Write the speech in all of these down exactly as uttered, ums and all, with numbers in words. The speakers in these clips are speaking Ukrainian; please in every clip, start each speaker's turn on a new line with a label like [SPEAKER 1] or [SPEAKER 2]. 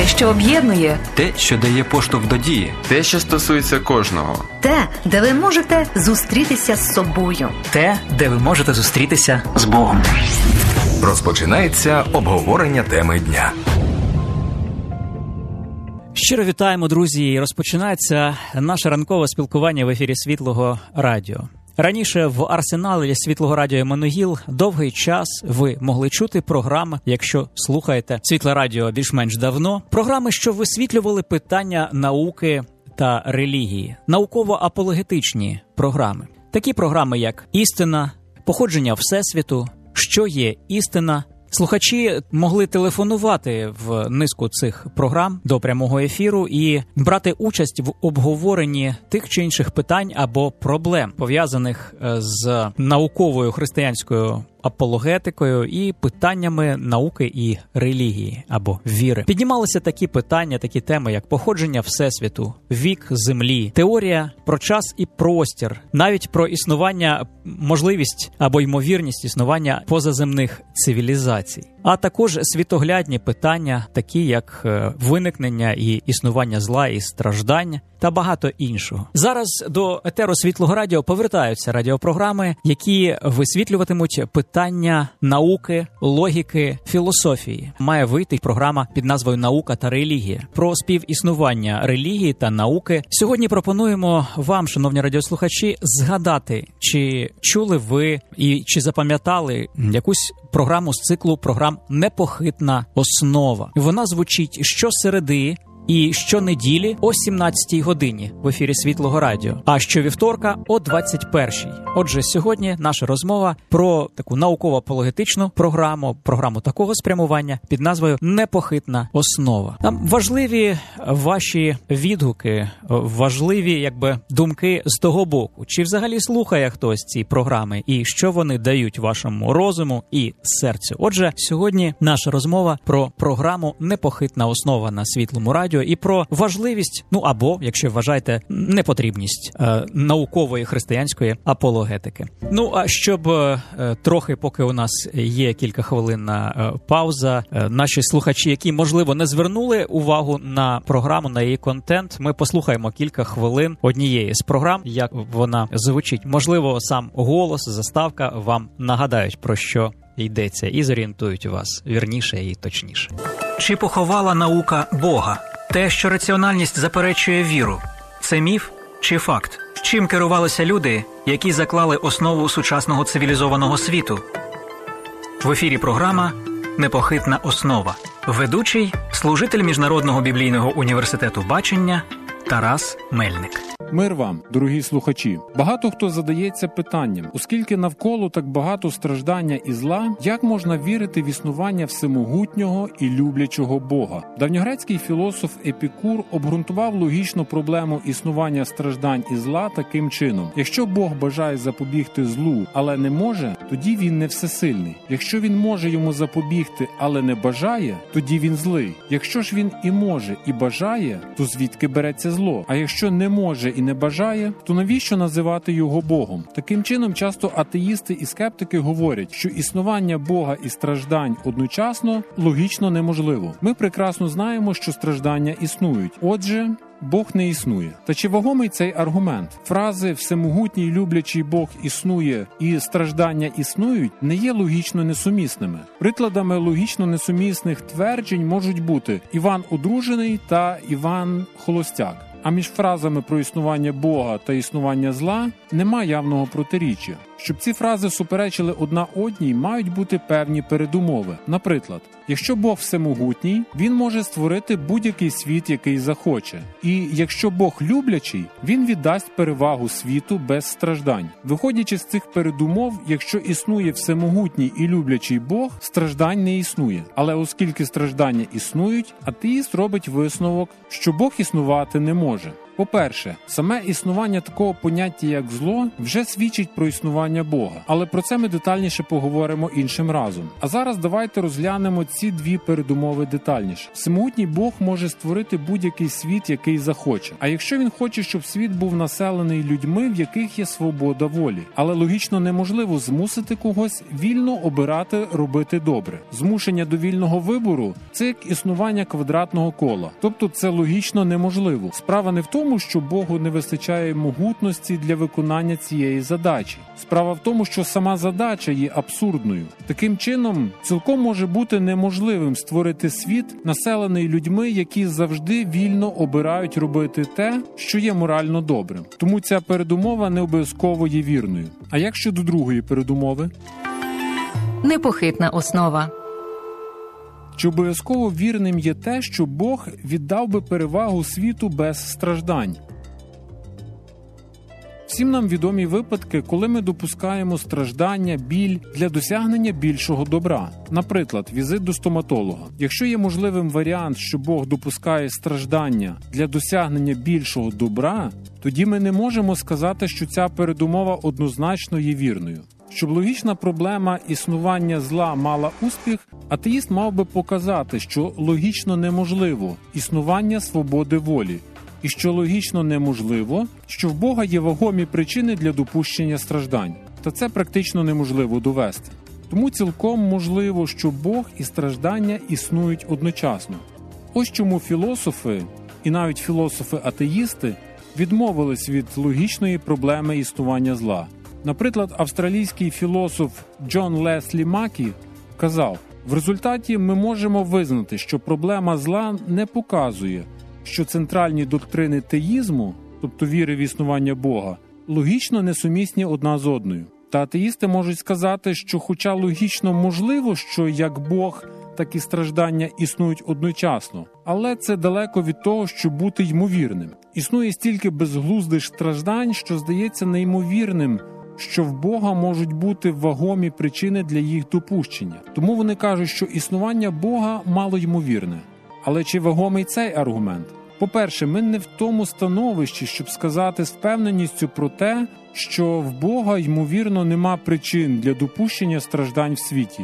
[SPEAKER 1] Те, що об'єднує.
[SPEAKER 2] Те, що дає поштовх до дії.
[SPEAKER 3] Те, що стосується кожного.
[SPEAKER 1] Те, де ви можете зустрітися з собою.
[SPEAKER 4] Те, де ви можете зустрітися з Богом.
[SPEAKER 5] Розпочинається обговорення теми дня.
[SPEAKER 4] Щиро вітаємо, друзі! Розпочинається наше ранкове спілкування в ефірі Світлого Радіо. Раніше в арсеналі Світлого Радіо «Еммануїл» довгий час ви могли чути програми, якщо слухаєте Світле Радіо більш-менш давно, програми, що висвітлювали питання науки та релігії, науково-апологетичні програми. Такі програми, як «Істина», «Походження Всесвіту», «Що є істина». Слухачі могли телефонувати в низку цих програм до прямого ефіру і брати участь в обговоренні тих чи інших питань або проблем, пов'язаних з науковою християнською апологетикою і питаннями науки і релігії або віри. Піднімалися такі питання, такі теми, як походження Всесвіту, вік Землі, теорія про час і простір, навіть про існування, можливість або ймовірність існування позаземних цивілізацій. А також світоглядні питання, такі як виникнення і існування зла і страждання та багато іншого. Зараз до етеру Світлого Радіо повертаються радіопрограми, які висвітлюватимуть питання науки, логіки, філософії. Має вийти програма під назвою «Наука та релігія» про співіснування релігії та науки. Сьогодні пропонуємо вам, шановні радіослухачі, згадати, чи чули ви і чи запам'ятали якусь програму з циклу програм «Непохитна основа». Вона звучить щосереди і щонеділі о сімнадцятій годині в ефірі Світлого Радіо, а щовівторка о двадцять першій. Отже, сьогодні наша розмова про таку науково-апологетичну програму, програму такого спрямування під назвою «Непохитна основа». Нам важливі ваші відгуки, важливі, якби, думки з того боку. Чи взагалі слухає хтось ці програми і що вони дають вашому розуму і серцю? Отже, сьогодні наша розмова про програму «Непохитна основа» на Світлому Радіо і про важливість, ну або, якщо вважаєте, непотрібність е, наукової християнської апологетики. Ну, а щоб е, трохи, поки у нас є кілька хвилин на е, пауза, е, наші слухачі, які, можливо, не звернули увагу на програму, на її контент, ми послухаємо кілька хвилин однієї з програм, як вона звучить. Можливо, сам голос, заставка вам нагадають, про що йдеться, і зорієнтують вас вірніше і точніше. Чи поховала наука Бога? Те, що раціональність заперечує віру, це міф чи факт? Чим керувалися люди, які заклали основу сучасного цивілізованого світу? В ефірі програма «Непохитна основа». Ведучий – служитель Міжнародного біблійного університету бачення Тарас Мельник.
[SPEAKER 6] Мир вам, дорогі слухачі. Багато хто задається питанням, оскільки навколо так багато страждання і зла, як можна вірити в існування всемогутнього і люблячого Бога? Давньогрецький філософ Епікур обґрунтував логічну проблему існування страждань і зла таким чином. Якщо Бог бажає запобігти злу, але не може, тоді він не всесильний. Якщо він може йому запобігти, але не бажає, тоді він злий. Якщо ж він і може, і бажає, то звідки береться зло? А якщо не може і не бажає, то навіщо називати його Богом? Таким чином, часто атеїсти і скептики говорять, що існування Бога і страждань одночасно логічно неможливо. Ми прекрасно знаємо, що страждання існують. Отже, Бог не існує. Та чи вагомий цей аргумент? Фрази «всемогутній люблячий Бог існує» і «страждання існують» не є логічно несумісними. Прикладами логічно несумісних тверджень можуть бути Іван одружений та Іван холостяк. А між фразами про існування Бога та існування зла нема явного протиріччя. Щоб ці фрази суперечили одна одній, мають бути певні передумови. Наприклад, якщо Бог всемогутній, він може створити будь-який світ, який захоче. І якщо Бог люблячий, він віддасть перевагу світу без страждань. Виходячи з цих передумов, якщо існує всемогутній і люблячий Бог, страждань не існує. Але оскільки страждання існують, атеїст робить висновок, що Бог існувати не може. По-перше, саме існування такого поняття, як зло, вже свідчить про існування Бога. Але про це ми детальніше поговоримо іншим разом. А зараз давайте розглянемо ці дві передумови детальніше. Всемогутній Бог може створити будь-який світ, який захоче. А якщо він хоче, щоб світ був населений людьми, в яких є свобода волі. Але логічно неможливо змусити когось вільно обирати робити добре. Змушення до вільного вибору – це як існування квадратного кола. Тобто це логічно неможливо. Справа не в тому, що Богу не вистачає могутності для виконання цієї задачі. Справа в тому, що сама задача є абсурдною. Таким чином, цілком може бути неможливим створити світ, населений людьми, які завжди вільно обирають робити те, що є морально добрим. Тому ця передумова не обов'язково є вірною. А як щодо другої передумови?
[SPEAKER 1] Непохитна основа.
[SPEAKER 6] Чи обов'язково вірним є те, що Бог віддав би перевагу світу без страждань? Всім нам відомі випадки, коли ми допускаємо страждання, біль для досягнення більшого добра. Наприклад, візит до стоматолога. Якщо є можливим варіант, що Бог допускає страждання для досягнення більшого добра, тоді ми не можемо сказати, що ця передумова однозначно є вірною. Щоб логічна проблема існування зла мала успіх, атеїст мав би показати, що логічно неможливо існування свободи волі, і що логічно неможливо, що в Бога є вагомі причини для допущення страждань. Та це практично неможливо довести. Тому цілком можливо, що Бог і страждання існують одночасно. Ось чому філософи, і навіть філософи-атеїсти, відмовились від логічної проблеми існування зла. Наприклад, австралійський філософ Джон Леслі Макі казав: в результаті ми можемо визнати, що проблема зла не показує, що центральні доктрини теїзму, тобто віри в існування Бога, логічно несумісні одна з одною. Та атеїсти можуть сказати, що хоча логічно можливо, що як Бог, так і страждання існують одночасно, але це далеко від того, щоб бути ймовірним. Існує стільки безглуздих страждань, що здається неймовірним, що в Бога можуть бути вагомі причини для їх допущення. Тому вони кажуть, що існування Бога малоймовірне. Але чи вагомий цей аргумент? По-перше, ми не в тому становищі, щоб сказати з впевненістю про те, що в Бога, ймовірно, нема причин для допущення страждань в світі.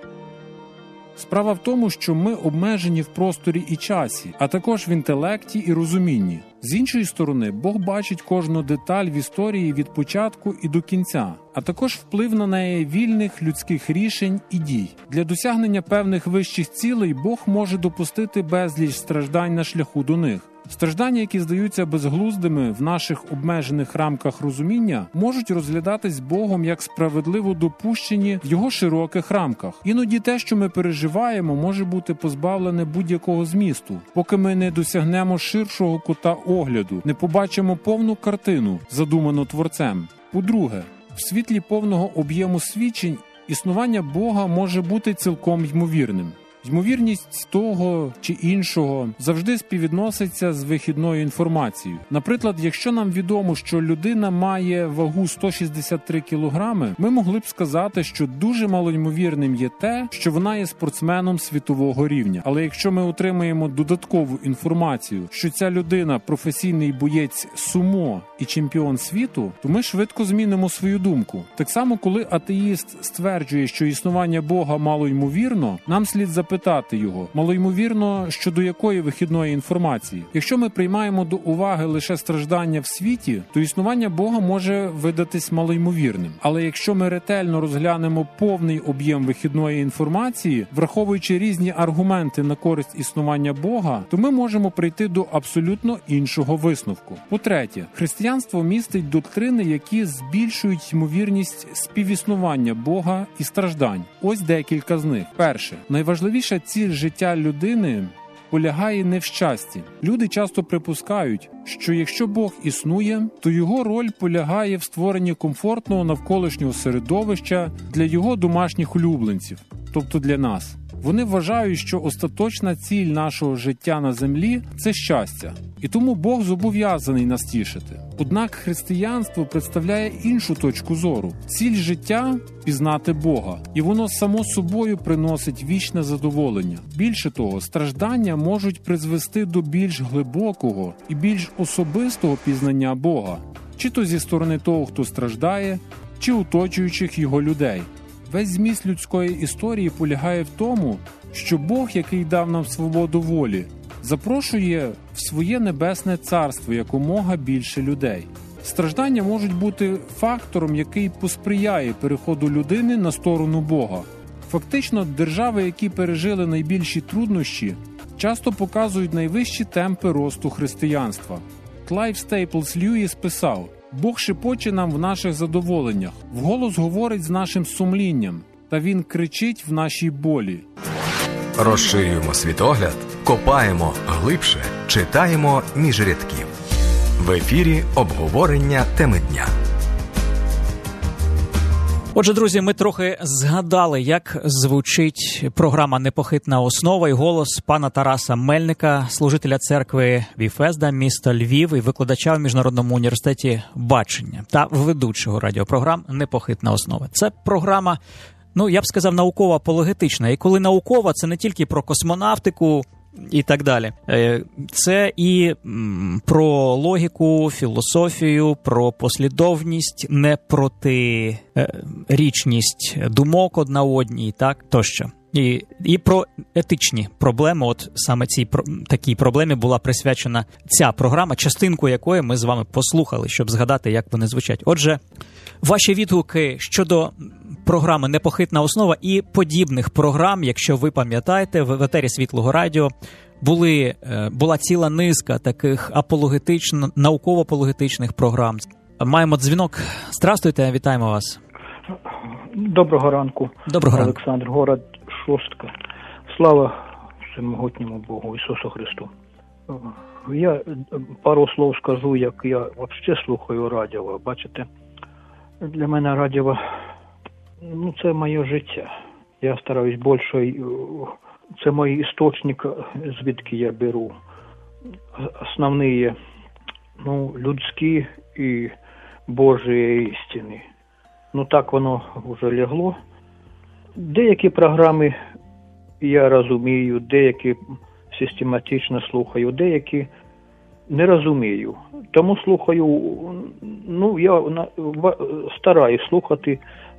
[SPEAKER 6] Справа в тому, що ми обмежені в просторі і часі, а також в інтелекті і розумінні. З іншої сторони, Бог бачить кожну деталь в історії від початку і до кінця, а також вплив на неї вільних людських рішень і дій. Для досягнення певних вищих цілей Бог може допустити безліч страждань на шляху до них. Страждання, які здаються безглуздими в наших обмежених рамках розуміння, можуть розглядатись Богом як справедливо допущені в його широких рамках. Іноді те, що ми переживаємо, може бути позбавлене будь-якого змісту, поки ми не досягнемо ширшого кута огляду, не побачимо повну картину, задуману Творцем. По-друге, в світлі повного об'єму свідчень існування Бога може бути цілком ймовірним. Ймовірність того чи іншого завжди співвідноситься з вихідною інформацією. Наприклад, якщо нам відомо, що людина має вагу сто шістдесят три кілограми, ми могли б сказати, що дуже малоймовірним є те, що вона є спортсменом світового рівня. Але якщо ми отримаємо додаткову інформацію, що ця людина професійний боєць сумо і чемпіон світу, то ми швидко змінимо свою думку. Так само, коли атеїст стверджує, що існування Бога малоймовірно, нам слід запитати, Питати його, малоймовірно, щодо якої вихідної інформації. Якщо ми приймаємо до уваги лише страждання в світі, то існування Бога може видатись малоймовірним. Але якщо ми ретельно розглянемо повний об'єм вихідної інформації, враховуючи різні аргументи на користь існування Бога, то ми можемо прийти до абсолютно іншого висновку. По-третє, християнство містить доктрини, які збільшують ймовірність співіснування Бога і страждань. Ось декілька з них. Перше, найважливіше Найважливіша ціль життя людини полягає не в щасті. Люди часто припускають, що якщо Бог існує, то його роль полягає в створенні комфортного навколишнього середовища для його домашніх улюбленців, тобто для нас. Вони вважають, що остаточна ціль нашого життя на землі – це щастя. І тому Бог зобов'язаний нас тішити. Однак християнство представляє іншу точку зору. Ціль життя – пізнати Бога. І воно само собою приносить вічне задоволення. Більше того, страждання можуть призвести до більш глибокого і більш особистого пізнання Бога. Чи то зі сторони того, хто страждає, чи оточуючих його людей. Весь зміст людської історії полягає в тому, що Бог, який дав нам свободу волі, запрошує в своє небесне царство якомога більше людей. Страждання можуть бути фактором, який посприяє переходу людини на сторону Бога. Фактично, держави, які пережили найбільші труднощі, часто показують найвищі темпи росту християнства. Клайв Стейплс Льюіс писав: «Бог шепоче нам в наших задоволеннях, вголос говорить з нашим сумлінням, та Він кричить в нашій болі».
[SPEAKER 5] Розширюємо світогляд, копаємо глибше, читаємо між рядків. В ефірі обговорення теми дня.
[SPEAKER 4] Отже, друзі, ми трохи згадали, як звучить програма «Непохитна основа» і голос пана Тараса Мельника, служителя церкви Віфезда, міста Львів і викладача в Міжнародному університеті бачення та ведучого радіопрограм «Непохитна основа». Це програма, ну, я б сказав, науково-апологетична. І коли наукова, це не тільки про космонавтику і так далі. Це і про логіку, філософію, про послідовність, непротирічність думок одна одній, так, тощо. І, і про етичні проблеми, от саме цій такій проблемі була присвячена ця програма, частинку якої ми з вами послухали, щоб згадати, як вони звучать. Отже, ваші відгуки щодо програми «Непохитна основа» і подібних програм, якщо ви пам'ятаєте, в етері Світлого Радіо були, була ціла низка таких апологетично, науково-апологетичних програм. Маємо дзвінок. Здрастуйте, вітаємо вас.
[SPEAKER 7] Доброго ранку.
[SPEAKER 4] Доброго ранку.
[SPEAKER 7] Олександр, город Шостка. Слава всемогутньому Богу Ісусу Христу. Я пару слов скажу, як я взагалі слухаю радіо. Бачите, для мене радіо, ну, це моє життя. Я стараюсь більше, це мій істочник, звідки я беру. Основні, ну, людські і Божі істини. Ну, так воно вже лягло. Деякі програми я розумію, деякі систематично слухаю, деякі не розумію. Тому слухаю, ну, я стараюсь слухати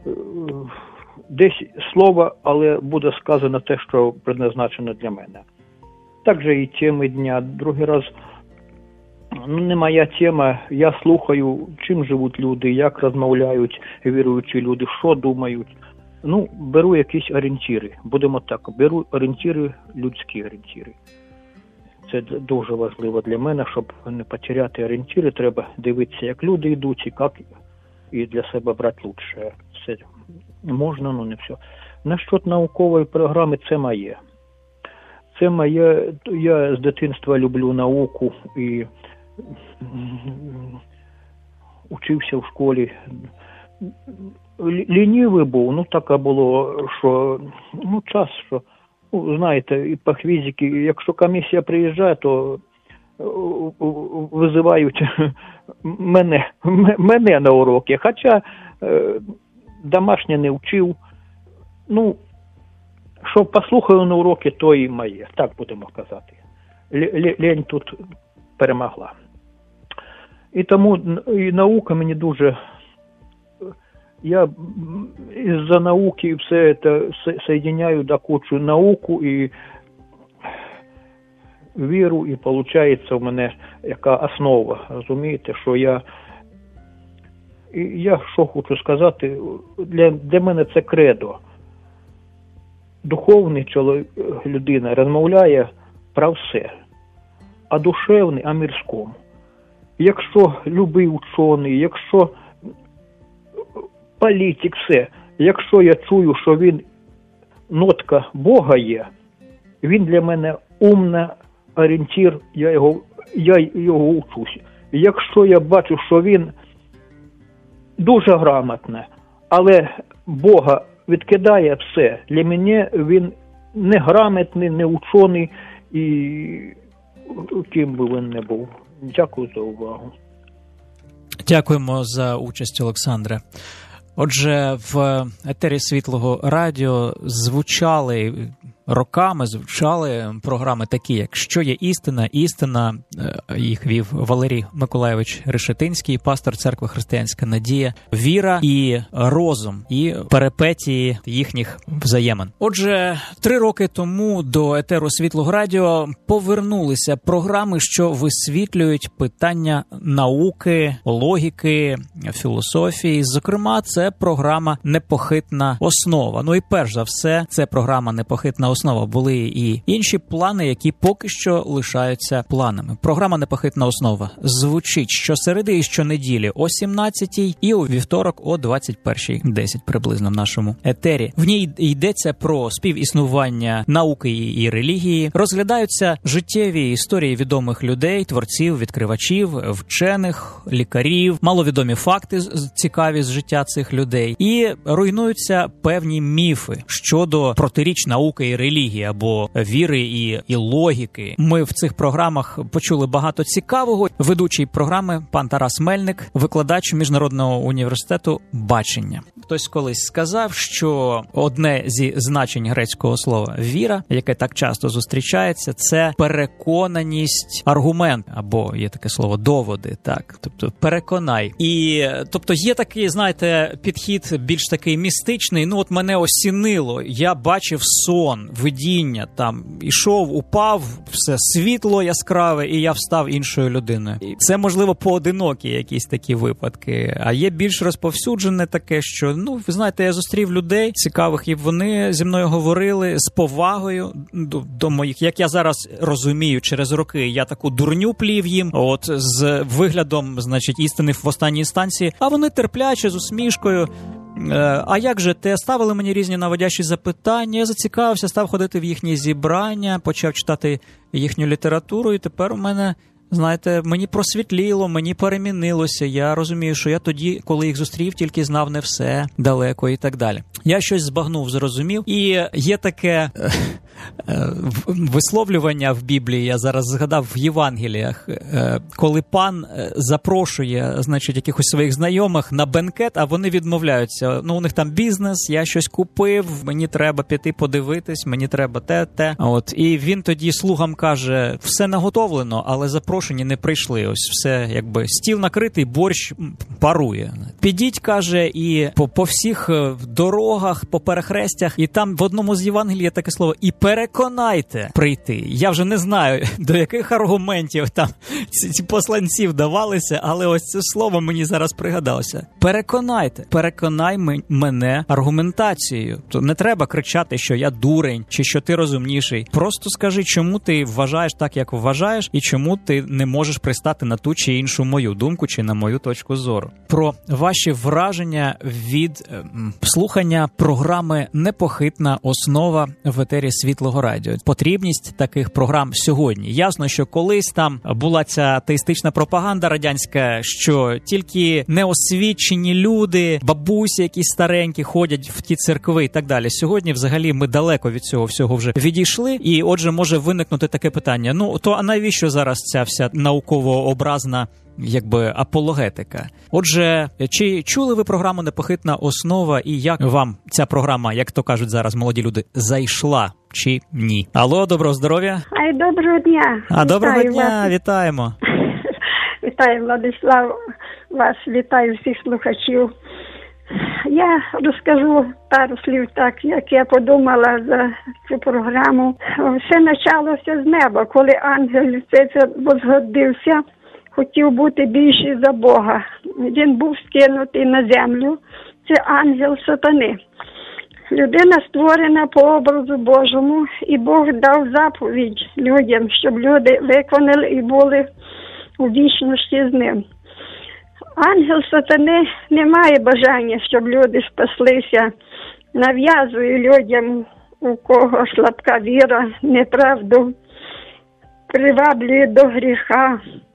[SPEAKER 7] десь слово, але буде сказано те, що предназначено для мене. Так же і теми дня. Другий раз, ну, не моя тема, я слухаю, чим живуть люди, як розмовляють віруючі люди, що думають. Ну, беру якісь орієнтири, будемо так, беру орієнтири, людські орієнтири. Це дуже важливо для мене, щоб не потеряти орієнтири, треба дивитися, як люди йдуть, і як і для себе брати лучше. Все можна, ну не все. Насчет наукової програми, це моє. Це моє, я з дитинства люблю науку і учився в школі. Лінівий був, ну таке було, що, ну час, що, ну, знаєте, і по фізиці, якщо комісія приїжджає, то визивають мене, мене на уроки, хоча е, домашнє не вчив. Ну, що послухаю на уроки, то і моє, так будемо казати. Лень тут перемогла. І тому і наука мені дуже... Я из-за науки все это соединяю до кучу науку і віру, і виходить у мене яка основа. Розумієте, що я... І я що хочу сказати, для, для мене це кредо. Духовний чоловік, людина розмовляє про все, а душевний – о мирському. Якщо любий учений, якщо політик, все. Якщо я чую, що він нотка Бога є, він для мене умний орієнтир, я його, я його учусь. Якщо я бачу, що він дуже грамотний, але Бога відкидає все, для мене він не грамотний, не учений і ким би він не був. Дякую за увагу.
[SPEAKER 4] Дякуємо за участь, Олександре. Отже, в етері Світлого радіо звучали роками, звучали програми такі, як «Що є істина?», «Істина», їх вів Валерій Миколайович Решетинський, пастор церкви «Християнська надія», «Віра» і «Розум», і перипетії їхніх взаємин. Отже, три роки тому до етеру Світлого радіо повернулися програми, що висвітлюють питання науки, логіки, філософії. Зокрема, це програма «Непохитна основа». Ну і перш за все, це програма «Непохитна основа». Були і інші плани, які поки що лишаються планами. Програма «Непохитна основа» звучить щосереди і щонеділі о сімнадцятій і у вівторок о двадцять першій десять приблизно в нашому етері. В ній йдеться про співіснування науки і релігії, розглядаються життєві історії відомих людей, творців, відкривачів, вчених, лікарів, маловідомі факти цікаві з життя цих людей, і руйнуються певні міфи щодо протиріч науки і релігії або віри і, і логіки. Ми в цих програмах почули багато цікавого. Ведучий програми пан Тарас Мельник, викладач Міжнародного університету «Бачення». Хтось колись сказав, що одне зі значень грецького слова «віра», яке так часто зустрічається, це переконаність, аргумент, або є таке слово «доводи», так, тобто переконай. І, тобто є такий, знаєте, підхід більш такий містичний, ну от мене осінило, я бачив сон, видіння, там, ішов, упав, все світло яскраве, і я встав іншою людиною. І це, можливо, поодинокі якісь такі випадки. А є більш розповсюджене таке, що, ну, ви знаєте, я зустрів людей цікавих, і вони зі мною говорили з повагою до, до моїх, як я зараз розумію, через роки, я таку дурню плів їм, от, з виглядом, значить, істини в останній інстанції, а вони терпляче, з усмішкою. А як же, те ставили мені різні наводящі запитання, я зацікавився, став ходити в їхні зібрання, почав читати їхню літературу, і тепер у мене, знаєте, мені просвітліло, мені перемінилося, я розумію, що я тоді, коли їх зустрів, тільки знав не все, далеко і так далі. Я щось збагнув, зрозумів, і є таке висловлювання в Біблії, я зараз згадав в Євангеліях, коли пан запрошує, значить, якихось своїх знайомих на бенкет, а вони відмовляються. Ну, у них там бізнес, я щось купив, мені треба піти подивитись, мені треба те, те. От, і він тоді слугам каже, все наготовлено, але запрошені не прийшли. Ось все, якби, стіл накритий, борщ парує. Підіть, каже, і по, по всіх дорогах, по перехрестях, і там в одному з Євангелій є таке слово, і переконайте прийти. Я вже не знаю, до яких аргументів там ці, ці посланці вдавалися, але ось це слово мені зараз пригадалося. Переконайте. Переконай мене аргументацією. То не треба кричати, що я дурень, чи що ти розумніший. Просто скажи, чому ти вважаєш так, як вважаєш, і чому ти не можеш пристати на ту чи іншу мою думку, чи на мою точку зору. Про ваші враження від е, слухання програми «Непохитна основа» в етері Світлого радіо. Потрібність таких програм сьогодні. Ясно, що колись там була ця атеїстична пропаганда радянська, що тільки неосвічені люди, бабусі якісь старенькі ходять в ті церкви і так далі. Сьогодні взагалі ми далеко від цього всього вже відійшли, і отже може виникнути таке питання. Ну, то а навіщо зараз ця вся науково-образна якби апологетика? Отже, чи чули ви програму «Непохитна основа» і як вам ця програма, як то кажуть зараз молоді люди, зайшла чи ні? Алло, доброго здоров'я.
[SPEAKER 8] Ай, доброго дня.
[SPEAKER 4] А, доброго дня, вас. Вітаємо.
[SPEAKER 8] Вітаю, Владислав, вас, вітаю всіх слухачів. Я розкажу пару слів так, як я подумала за цю програму. Все почалося з неба, коли ангел це возгодився, хотів бути більший за Бога. Він був скинутий на землю. Це ангел сатани. Людина створена по образу Божому, і Бог дав заповідь людям, щоб люди виконали і були у вічності з ним. Ангел сатани не має бажання, щоб люди спаслися, нав'язує людям, у кого слабка віра, неправду, приваблює до гріха.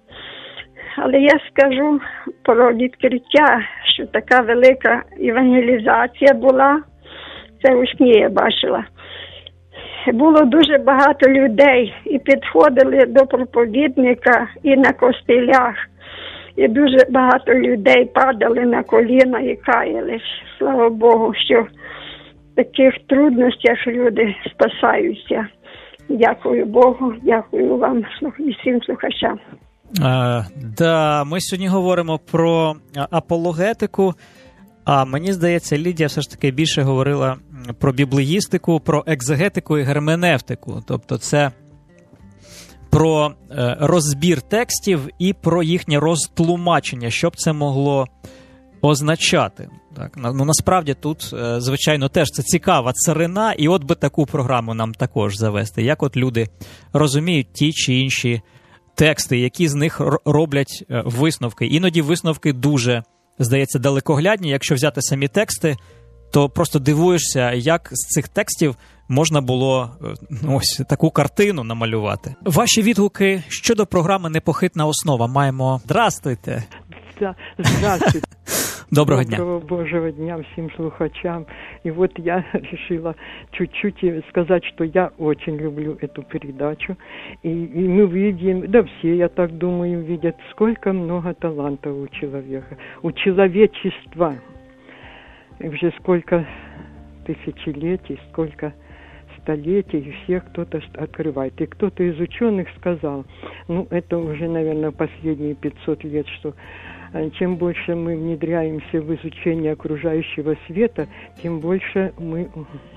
[SPEAKER 8] Але я скажу про відкриття, що така велика евангелізація була, це у сні я бачила. було дуже багато людей, і підходили до проповідника і на костелях. І дуже багато людей падали на коліна і каялись. Слава Богу, що в таких трудностях люди спасаються. Дякую Богу, дякую вам і всім слухачам.
[SPEAKER 4] А, да, ми сьогодні говоримо про апологетику, а мені здається, Лідія все ж таки більше говорила про біблеїстику, про екзегетику і герменевтику. Тобто це про розбір текстів і про їхнє розтлумачення, що б це могло означати. Так, ну, насправді тут, звичайно, теж це цікава царина, і от би таку програму нам також завести. Як от люди розуміють ті чи інші тексти, які з них роблять висновки. Іноді висновки дуже, здається, далекоглядні. Якщо взяти самі тексти, то просто дивуєшся, як з цих текстів можна було ось таку картину намалювати. Ваші відгуки щодо програми «Непохитна основа» маємо. Здрастуйте!
[SPEAKER 9] Здравствуйте!
[SPEAKER 4] Доброго дня.
[SPEAKER 9] Доброго Божьего дня всем слухачам. И вот я решила чуть-чуть сказать, что я очень люблю эту передачу. И, и мы видим, да все, я так думаю, видят, сколько много талантов у человека, у человечества. И уже сколько тысячелетий, сколько столетий, и всех кто-то открывает. И кто-то из ученых сказал, ну это уже, наверное, последние пятьсот лет, что чем больше мы внедряемся в изучение окружающего света, тем больше мы,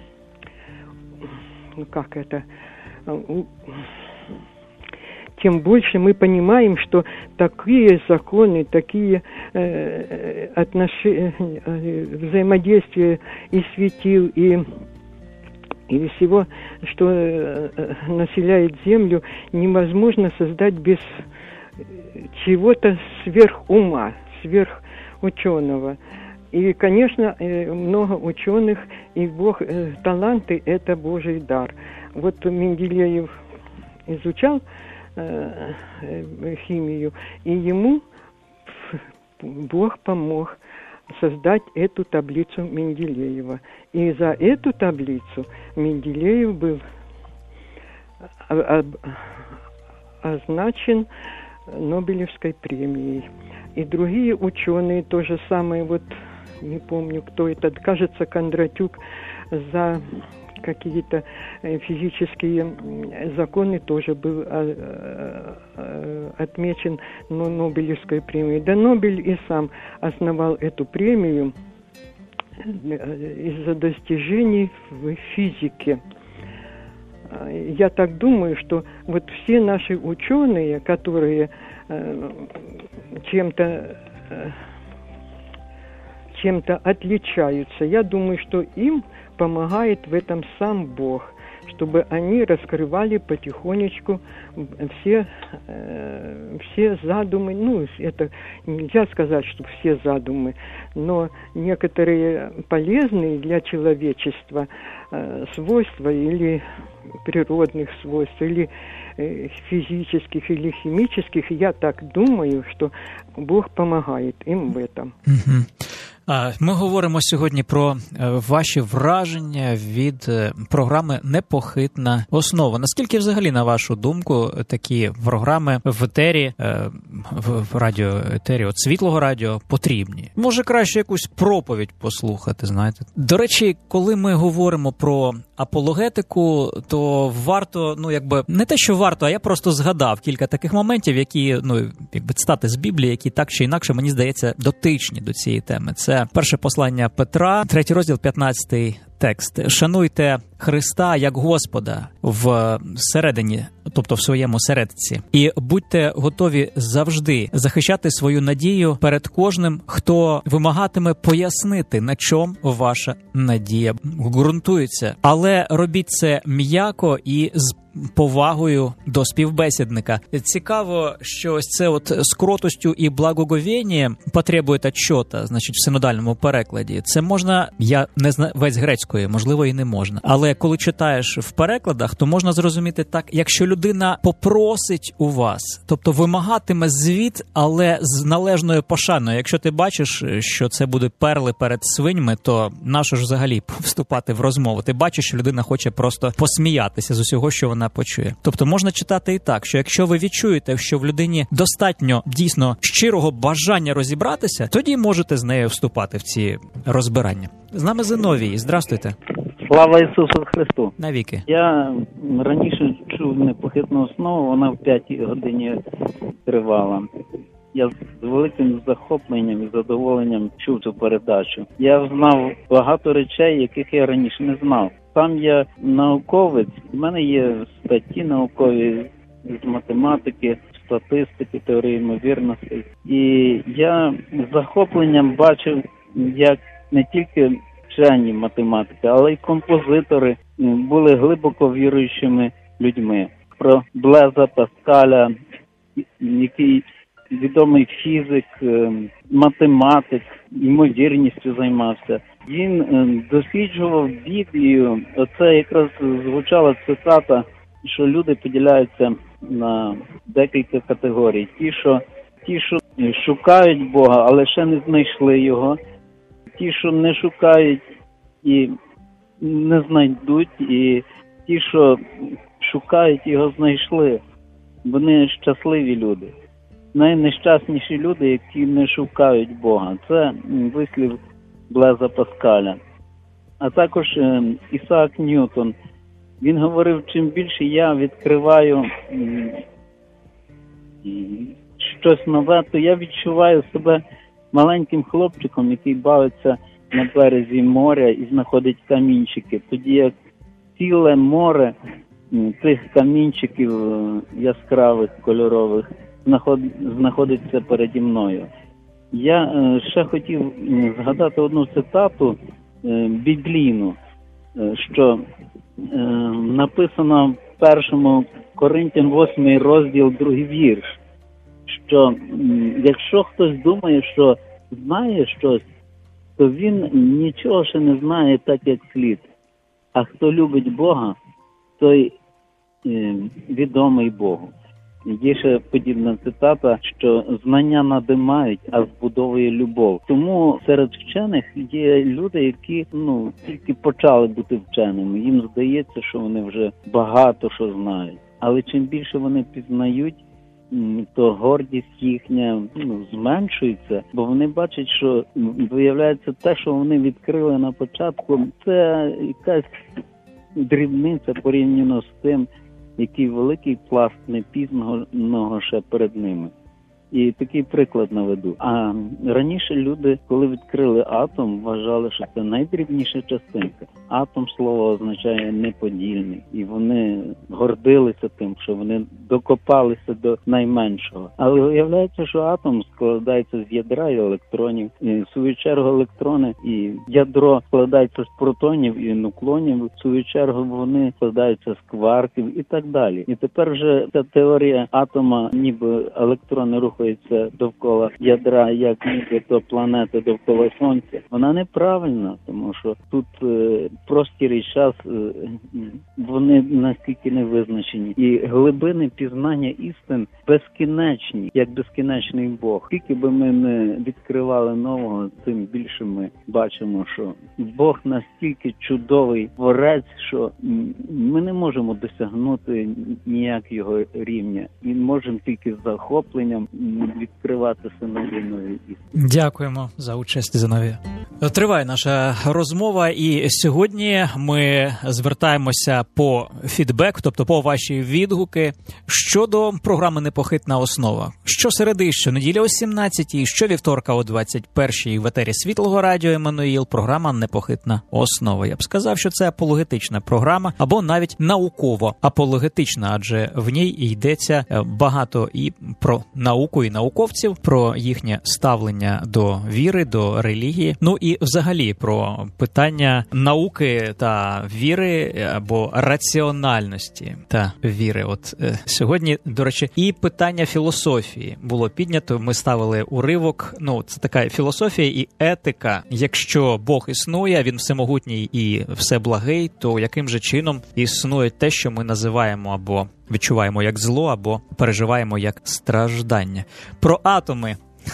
[SPEAKER 9] ну как это, тем больше мы понимаем, что такие законы, такие э, отношения, взаимодействия и светил, и, и всего, что населяет Землю, невозможно создать без чего-то сверхума, сверхученого. И, конечно, много ученых, и Бог, таланты – это Божий дар. Вот Менделеев изучал э, химию, и ему Бог помог создать эту таблицу Менделеева. И за эту таблицу Менделеев был означен Нобелевской премией. И другие ученые то же самое, вот не помню, кто это, кажется, Кондратюк за какие-то физические законы тоже был отмечен Нобелевской премией. Да Нобель и сам основал эту премию из-за достижений в физике. Я так думаю, что вот все наши ученые, которые э, чем-то э, чем-то отличаются, я думаю, что им помогает в этом сам Бог, чтобы они раскрывали потихонечку все, э, все задумы. Ну, это нельзя сказать, что все задумы, но некоторые полезные для человечества э, свойства или природных свойств, или э, физических, или химических, я так думаю, что Бог помогает им в этом.
[SPEAKER 4] Ми говоримо сьогодні про ваші враження від програми «Непохитна основа». Наскільки взагалі, на вашу думку, такі програми в етері, в радіоетері, от Світлого радіо потрібні? Може, краще якусь проповідь послухати, знаєте? До речі, коли ми говоримо про апологетику, то варто, ну, якби, не те, що варто, а я просто згадав кілька таких моментів, які, ну, якби цитати з Біблії, які так чи інакше, мені здається, дотичні до цієї теми. Це перше послання Петра, третій розділ, п'ятнадцятий текст. «Шануйте Христа як Господа в середині, тобто в своєму середці, і будьте готові завжди захищати свою надію перед кожним, хто вимагатиме пояснити, на чому ваша надія ґрунтується. Але робіть це м'яко і з повагою до співбесідника». Цікаво, що ось це от з кротостю і благоговінням потребує отчета, значить, в синодальному перекладі. Це можна, я не знаю весь грецької української, можливо, і не можна. Але коли читаєш в перекладах, то можна зрозуміти так, якщо людина попросить у вас, тобто вимагатиме звіт, але з належною пошаною. Якщо ти бачиш, що це буде перли перед свиньми, то нащо ж взагалі вступати в розмову? Ти бачиш, що людина хоче просто посміятися з усього, що вона почує. Тобто можна читати і так, що якщо ви відчуєте, що в людині достатньо дійсно щирого бажання розібратися, тоді можете з нею вступати в ці розбирання. З нами Зиновій. Здравствуйте.
[SPEAKER 10] Слава Ісусу Христу.
[SPEAKER 4] Навіки.
[SPEAKER 10] Я раніше чув непохитну основу, вона в п'ятій годині тривала. Я з великим захопленням і задоволенням чув цю передачу. Я знав багато речей, яких я раніше не знав. Сам я науковець, в мене є статті наукові з математики, статистики, теорії ймовірностей. І я з захопленням бачив, як не тільки вчені математики, але й композитори були глибоко віруючими людьми. Про Блеза Паскаля, який відомий фізик, математик, ймовірністю займався. Він досліджував Біблію. Оце якраз звучала цитата, що люди поділяються на декілька категорій. Ті, що, ті, що шукають Бога, але ще не знайшли Його. Ті, що не шукають і не знайдуть. І ті, що шукають, Його знайшли. Вони щасливі люди. Найнещасніші люди, які не шукають Бога. Це вислів Блеза Паскаля. А також е, Ісаак Ньютон. Він говорив, чим більше я відкриваю м, щось нове, то я відчуваю себе маленьким хлопчиком, який бавиться на березі моря і знаходить камінчики. Тоді як ціле море м, цих камінчиків яскравих, кольорових, знаходиться переді мною. Я е, ще хотів згадати одну цитату е, біблійну, е, що е, написано в першому Коринтян восьмий розділ, другий вірш, що м, якщо хтось думає, що знає щось, то він нічого ще не знає так, як слід. А хто любить Бога, той е, відомий Богу. Є ще подібна цитата, що знання надимають, а збудовує любов. Тому серед вчених є люди, які ну тільки почали бути вченими. Їм здається, що вони вже багато що знають. Але чим більше вони пізнають, то гордість їхня ну, зменшується, бо вони бачать, що виявляється те, що вони відкрили на початку, це якась дрібниця порівняно з тим, який великий пласт непізнаного ще перед ними. І такий приклад наведу. А раніше люди, коли відкрили атом, вважали, що це найдрібніша частинка. Атом, слово, означає неподільний. І вони гордилися тим, що вони докопалися до найменшого. Але виявляється, що атом складається з ядра і електронів. І в свою чергу електрони і ядро складається з протонів і нуклонів. В свою чергу вони складаються з кварків і так далі. І тепер вже ця теорія атома, ніби електрони рухаються довкола ядра, як ніби то планети довкола Сонця, вона неправильна, тому що тут е, простір і час, е, вони наскільки не визначені. І глибини пізнання істин безкінечні, як безкінечний Бог. Скільки би ми не відкривали нового, тим більше ми бачимо, що Бог настільки чудовий творець, що ми не можемо досягнути ніяк його рівня. І можемо тільки з захопленням відкривати нові нові істини.
[SPEAKER 4] Дякуємо за участь, Зиновію. Триває наша розмова, і сьогодні ми звертаємося по фідбек, тобто по ваші відгуки щодо програми «Непохитна основа». Щосереди, щонеділі о сімнадцятій, щовівторка о двадцять першій в етері Світлого радіо «Еммануїл» програма «Непохитна основа». Я б сказав, що це апологетична програма, або навіть науково-апологетична, адже в ній йдеться багато і про науку, думку і науковців про їхнє ставлення до віри, до релігії, ну і взагалі про питання науки та віри або раціональності та віри. От е, сьогодні, до речі, і питання філософії було піднято. Ми ставили уривок. Ну, це така філософія і етика. Якщо Бог існує, він всемогутній і всеблагий, то яким же чином існує те, що ми називаємо або відчуваємо як зло, або переживаємо як страждання. Про атоми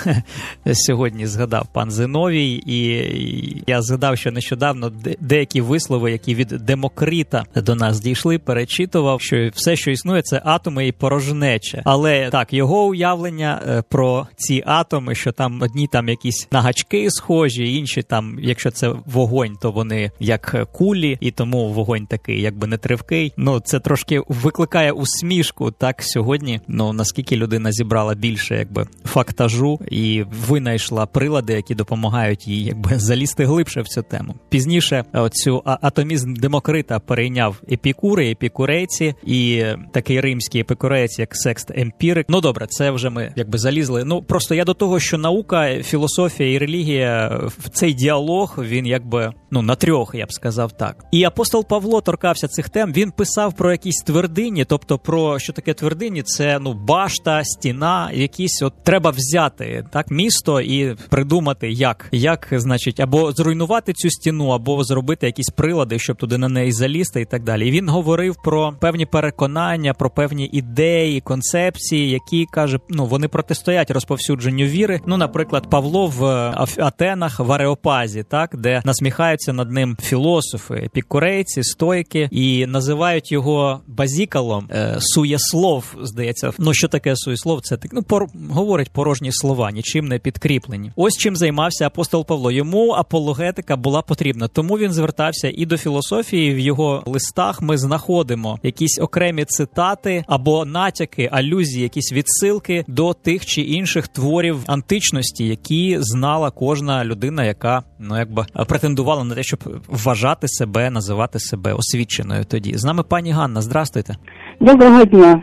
[SPEAKER 4] сьогодні згадав пан Зиновій, і я згадав, що нещодавно деякі вислови, які від Демокрита до нас дійшли, перечитував, що все, що існує, це атоми і порожнеча. Але так, його уявлення про ці атоми, що там одні там якісь на гачки схожі, інші там, якщо це вогонь, то вони як кулі, і тому вогонь такий, якби не тривкий. Ну, це трошки викликає усмішку, так, сьогодні. Ну, наскільки людина зібрала більше, якби, фактажу, і винайшла прилади, які допомагають їй якби залізти глибше в цю тему. Пізніше оцю атомізм Демокрита перейняв епікури, епікурейці і такий римський епікуреєць, як Секст Емпірик. Ну добре, це вже ми якби залізли. Ну просто я до того, що наука, філософія і релігія, в цей діалог, він якби, ну, на трьох, я б сказав так. І апостол Павло торкався цих тем, він писав про якісь твердині, тобто про, що таке твердині, це, ну, башта, стіна, якісь, от, треба взяти так місто і придумати, як, як, значить, або зруйнувати цю стіну, або зробити якісь прилади, щоб туди на неї залізти і так далі. І він говорив про певні переконання, про певні ідеї, концепції, які, каже, ну, вони протистоять розповсюдженню віри. Ну, наприклад, Павло в Атенах, в Ареопазі, так, де насміхаються над ним філософи, епікурейці, стоїки, і називають його базікалом, е, суєслов, здається. Ну, що таке суєслов? Це, ну, пор, говорить порожні слова, нічим не підкріплені. Ось чим займався апостол Павло. Йому апологетика була потрібна, тому він звертався і до філософії. В його листах ми знаходимо якісь окремі цитати або натяки, алюзії, якісь відсилки до тих чи інших творів античності, які знала кожна людина, яка, ну, якби претендувала на те, щоб вважати себе, називати себе освіченою тоді. З нами пані Ганна. Здрастуйте.
[SPEAKER 11] Доброго дня.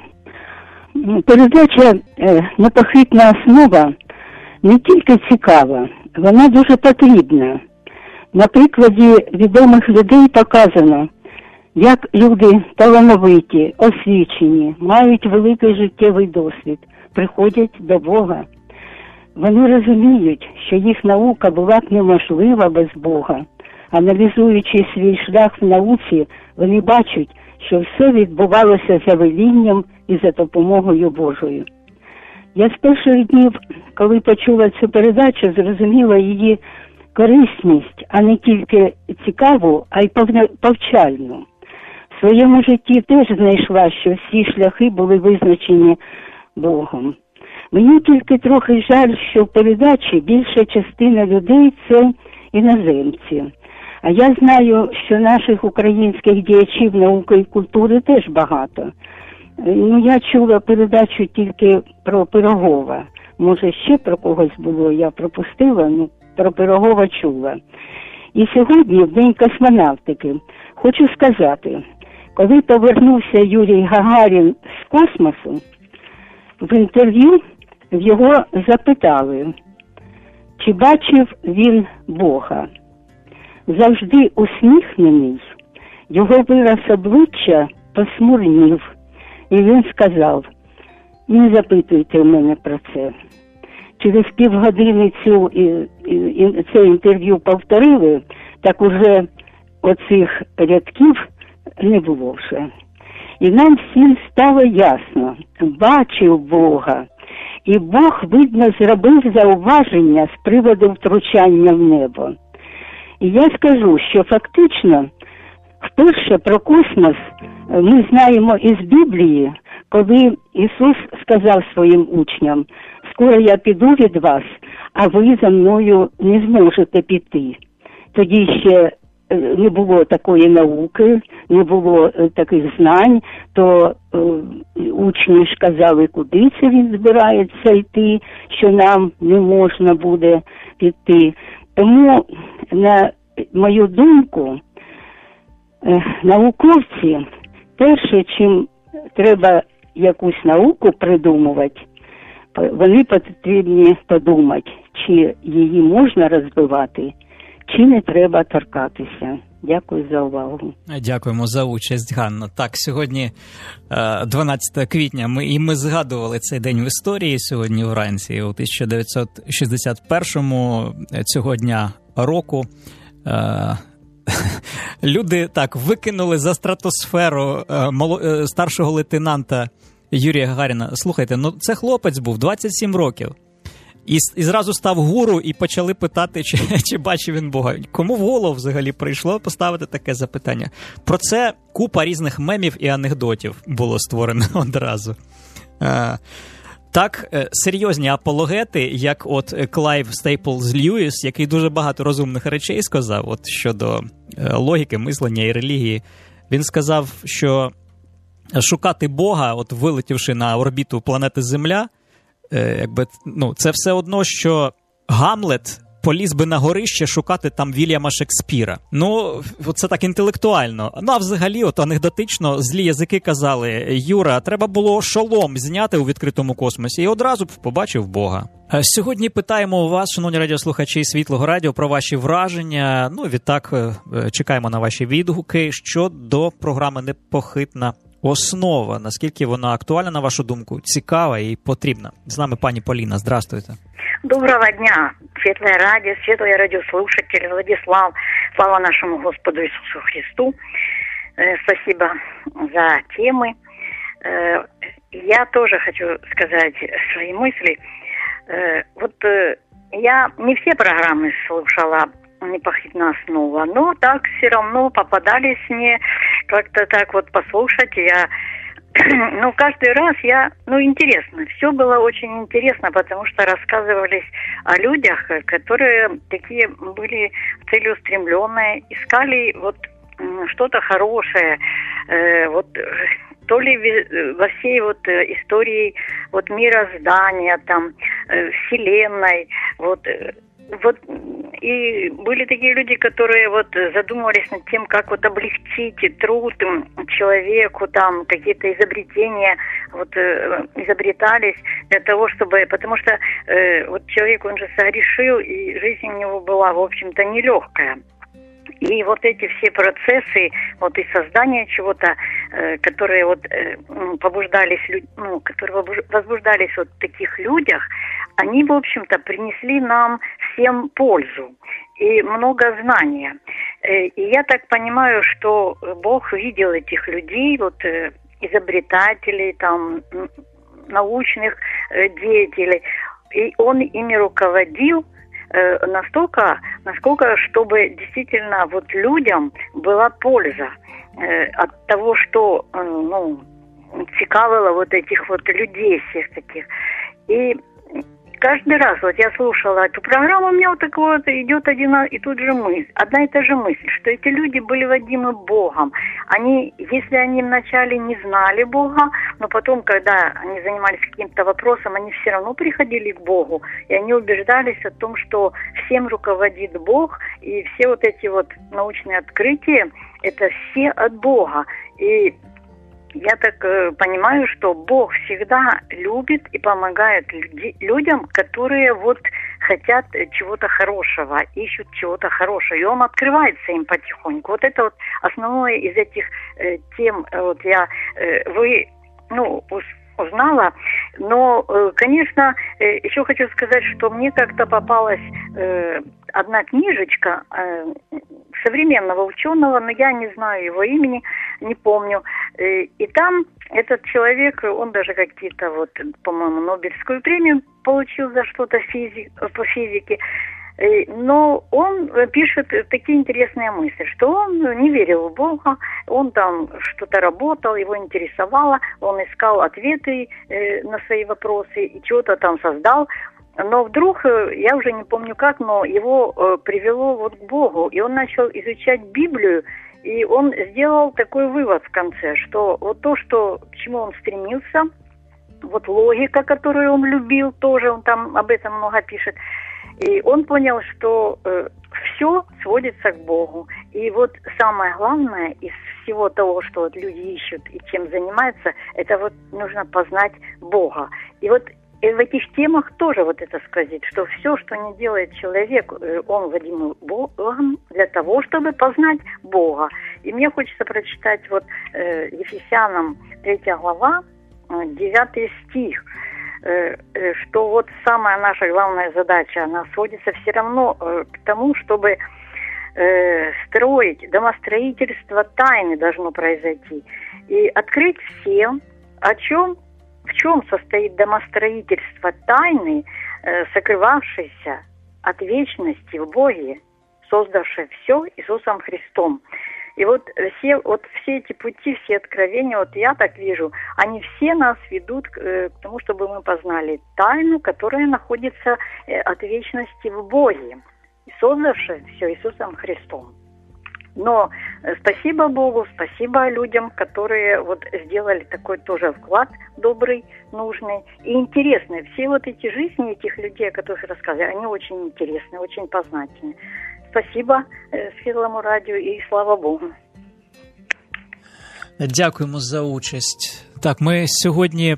[SPEAKER 11] Передача «Непохитна основа» не тільки цікава, вона дуже потрібна. На прикладі відомих людей показано, як люди талановиті, освічені, мають великий життєвий досвід, приходять до Бога. Вони розуміють, що їх наука була б неможлива без Бога. Аналізуючи свій шлях в науці, вони бачать, що все відбувалося за велінням і за допомогою Божою. Я з перших днів, коли почула цю передачу, зрозуміла її корисність, а не тільки цікаву, а й повчальну. В своєму житті теж знайшла, що всі шляхи були визначені Богом. Мені тільки трохи жаль, що в передачі більша частина людей – це іноземці. А я знаю, що наших українських діячів науки і культури теж багато. Ну, я чула передачу тільки про Пирогова. Може, ще про когось було, я пропустила, ну, про Пирогова чула. І сьогодні, в День космонавтики, хочу сказати, коли повернувся Юрій Гагарін з космосу, в інтерв'ю в його запитали, чи бачив він Бога. Завжди усміхнений, його вираз обличчя посмурнів, і він сказав, не запитуйте мене про це. Через півгодини цю, і, і, це інтерв'ю повторили, так уже оцих рядків не було вже. І нам всім стало ясно, бачив Бога, і Бог, видно, зробив зауваження з приводу втручання в небо. І я скажу, що фактично вперше про космос ми знаємо із Біблії, коли Ісус сказав своїм учням, скоро я піду від вас, а ви за мною не зможете піти. Тоді ще не було такої науки, не було таких знань, то е, учні ж казали, куди це він збирається йти, що нам не можна буде піти. Тому, на мою думку, е, науковці, перше, чим треба якусь науку придумувати, вони потрібні подумати, чи її можна розбивати, чи не треба торкатися. Дякую за увагу.
[SPEAKER 4] Дякуємо за участь, Ганно. Так, сьогодні дванадцятого квітня, ми, і ми згадували цей день в історії сьогодні вранці, у тисяча дев'ятсот шістдесят першому цього дня року. Люди так викинули за стратосферу старшого лейтенанта Юрія Гагаріна. Слухайте, ну це хлопець був, двадцять сім років. І, і зразу став гуру, і почали питати, чи, чи бачив він Бога. Кому в голову взагалі прийшло поставити таке запитання? Про це купа різних мемів і анекдотів було створено одразу. А, так, серйозні апологети, як от Клайв Стейплз Льюіс, який дуже багато розумних речей сказав от щодо логіки, мислення і релігії. Він сказав, що шукати Бога, от вилетівши на орбіту планети Земля, якби, ну, це все одно, що Гамлет поліз би на горище шукати там Вільяма Шекспіра. Ну, це так інтелектуально. Ну, а взагалі, от анекдотично, злі язики казали: Юра, треба було шолом зняти у відкритому космосі, і одразу б побачив Бога. Сьогодні питаємо у вас, шановні радіослухачі Світлого Радіо, про ваші враження. Ну, відтак, чекаємо на ваші відгуки щодо програми «Непохитна основа». Наскільки вона актуальна, на вашу думку, цікава і потрібна? З нами пані Поліна. Здравствуйте.
[SPEAKER 12] Доброго дня, Светлое радио, светлые радиослушатели, Владислав, слава нашему Господу Иисусу Христу. Э, спасибо за темы. Э, я тоже хочу сказать свои мысли. Э, вот э, я не все программы слушала «Непохитная основа», но так все равно попадались мне как-то так вот послушать. Я Ну, каждый раз я, ну, интересно, все было очень интересно, потому что рассказывались о людях, которые такие были целеустремленные, искали вот что-то хорошее, э, вот то ли во всей вот истории вот мироздания, там, э, Вселенной, вот. Вот и были такие люди, которые вот задумывались над тем, как вот облегчить труд человеку, там какие-то изобретения вот изобретались для того, чтобы, потому что э, вот человек, он же согрешил, и жизнь у него была, в общем-то, нелегкая. И вот эти все процессы, вот и создания чего-то, э, которые вот э, побуждались, ну, которые возбуждались вот в таких людях, они, в общем-то, принесли нам всем пользу и много знания. Э, и я так понимаю, что Бог видел этих людей, вот э, изобретателей, там, научных э, деятелей, и Он ими руководил настолько, насколько, чтобы действительно вот людям была польза э, от того, что, э, ну, цікавило вот этих вот людей всех таких. И каждый раз, вот я слушала эту программу, у меня вот такой вот идет один и тот же мысль, одна и та же мысль, что эти люди были водимы Богом. Они, если они вначале не знали Бога, но потом, когда они занимались каким-то вопросом, они все равно приходили к Богу, и они убеждались о том, что всем руководит Бог, и все вот эти вот научные открытия, это все от Бога. И я так э, понимаю, что Бог всегда любит и помогает люди, людям, которые вот хотят чего-то хорошего, ищут чего-то хорошего, и Он открывается им потихоньку. Вот это вот основное из этих э, тем, э, вот я, э, вы, ну, узнала, но, э, конечно, э, еще хочу сказать, что мне как-то попалась э, одна книжечка э, современного ученого, но я не знаю его имени, не помню. И там этот человек, он даже какие-то вот, по-моему, Нобелевскую премию получил за что-то физик, по физике. Но он пишет такие интересные мысли, что он не верил в Бога, он там что-то работал, его интересовало, он искал ответы на свои вопросы и чего-то там создал. Но вдруг, я уже не помню как, но его привело вот к Богу, и он начал изучать Библию, и он сделал такой вывод в конце, что вот то, что, к чему он стремился, вот логика, которую он любил, тоже он там об этом много пишет, и он понял, что э, все сводится к Богу. И вот самое главное из всего того, что вот люди ищут и чем занимаются, это вот нужно познать Бога. И вот И в этих темах тоже вот это сквозит, что все, что не делает человек, он владимый Богом для того, чтобы познать Бога. И мне хочется прочитать вот э, Ефесянам третья глава, девятый стих, э, э, что вот самая наша главная задача, она сводится все равно э, к тому, чтобы э, строить, домостроительство тайны должно произойти. И открыть всем, о чем В чем состоит домостроительство тайны, э, сокрывавшейся от вечности в Боге, создавшей все Иисусом Христом. И вот все, вот все эти пути, все откровения, вот я так вижу, они все нас ведут к, э, к тому, чтобы мы познали тайну, которая находится э, от вечности в Боге, создавшей все Иисусом Христом. Но спасибо Богу, спасибо людям, которые вот сделали такой тоже вклад добрый, нужный и интересный. Все вот эти жизни этих людей, о которых рассказывали, они очень интересны, очень познательны. Спасибо Світлому радіо і слава Богу.
[SPEAKER 4] Дякуємо за участь. Так, ми сьогодні,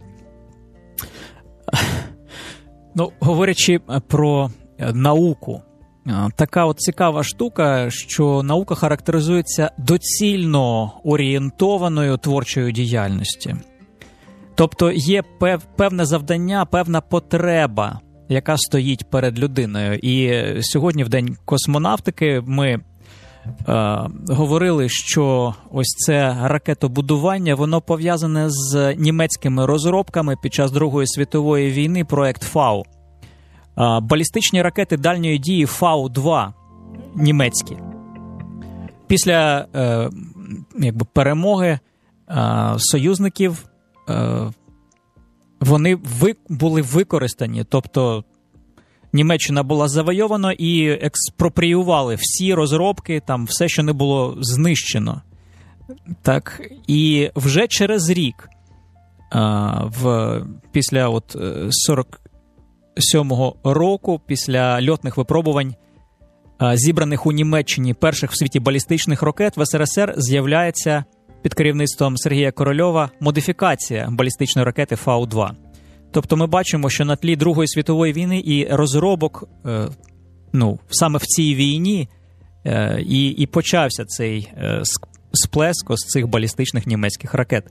[SPEAKER 4] ну, говорячи про науку, така от цікава штука, що наука характеризується доцільно орієнтованою творчою діяльністю. Тобто є пев, певне завдання, певна потреба, яка стоїть перед людиною. І сьогодні в День космонавтики ми е, говорили, що ось це ракетобудування, воно пов'язане з німецькими розробками під час Другої світової війни, проект Фау. Балістичні ракети дальньої дії Фау два німецькі. Після е, якби, перемоги е, союзників е, вони ви, були використані, тобто Німеччина була завойована і експропріювали всі розробки, там все, що не було знищено. Так, і вже через рік, е, в, після от сорок сьомого року, після льотних випробувань, зібраних у Німеччині перших в світі балістичних ракет, в ес ер ес ер з'являється під керівництвом Сергія Корольова модифікація балістичної ракети Фау два. Тобто ми бачимо, що на тлі Другої світової війни і розробок, ну, саме в цій війні і, і почався цей сплеск з цих балістичних німецьких ракет.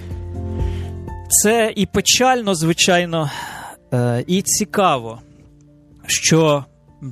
[SPEAKER 4] Це і печально, звичайно, і цікаво, що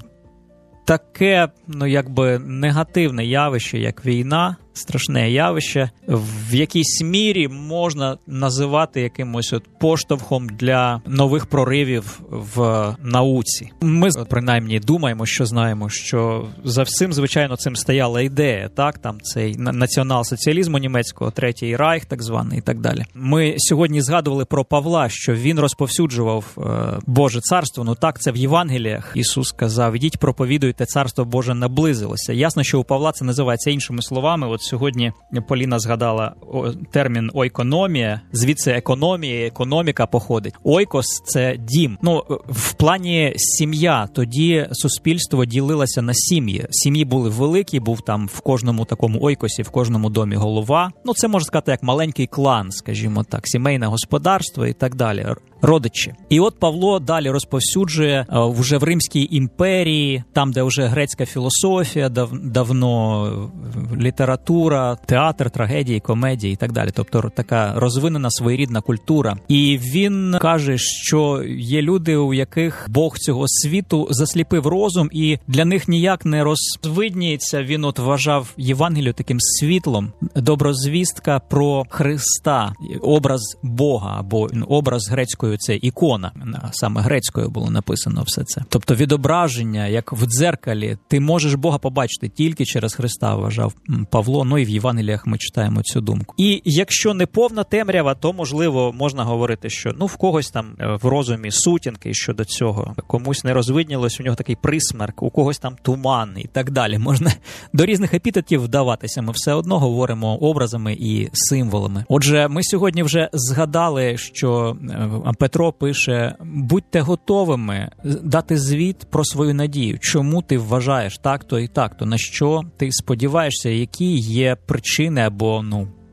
[SPEAKER 4] таке, ну, якби негативне явище, як війна, страшне явище, в якійсь мірі можна називати якимось от поштовхом для нових проривів в науці. Ми, принаймні, думаємо, що знаємо, що за всім, звичайно, цим стояла ідея, так, там цей націонал-соціалізму німецького, Третій Райх, так званий, і так далі. Ми сьогодні згадували про Павла, що він розповсюджував е, Боже царство, ну так, це в Євангеліях. Ісус сказав: ідіть, проповідуйте, царство Боже наблизилося. Ясно, що у Павла це називається іншими словами. От сьогодні Поліна згадала термін ойкономія, звідси економія, економіка походить. Ойкос – це дім. Ну, в плані сім'я, тоді суспільство ділилося на сім'ї. Сім'ї були великі, був там в кожному такому ойкосі, в кожному домі голова. Ну, це можна сказати як маленький клан, скажімо так, сімейне господарство і так далі, родичі. І от Павло далі розповсюджує вже в Римській імперії, там, де вже грецька філософія, дав, давно література, театр, трагедії, комедії і так далі. Тобто така розвинена своєрідна культура. І він каже, що є люди, у яких Бог цього світу засліпив розум, і для них ніяк не розвидніється. Він от вважав Євангелію таким світлом. Доброзвістка про Христа, образ Бога, або образ грецькою, це ікона. Саме грецькою було написано все це. Тобто відображення, як в дзеркалі. Ти можеш Бога побачити тільки через Христа, вважав Павло. Ну і в Євангеліях ми читаємо цю думку. І якщо не повна темрява, то, можливо, можна говорити, що ну в когось там в розумі сутінки щодо цього. Комусь не розвиднілось, у нього такий присмерк, у когось там туман і так далі. Можна до різних епітетів вдаватися. Ми все одно говоримо образами і символами. Отже, ми сьогодні вже згадали, що Петро пише: будьте готовими дати звіт про свою надію. Чому ти вважаєш так-то і так-то? На що ти сподіваєшся? Які є причини або, ну,